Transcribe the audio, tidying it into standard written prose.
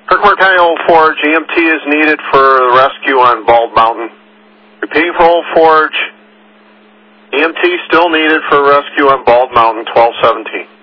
Kirkmore County Old Forge, EMT is needed for the rescue on Bald Mountain. Repeating for Old Forge, EMT still needed for rescue on Bald Mountain, 1217.